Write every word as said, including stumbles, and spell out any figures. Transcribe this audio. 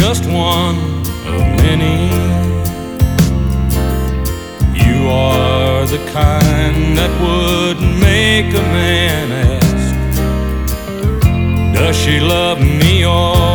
just one of many. You are the kind that would make a man ask, does she love me or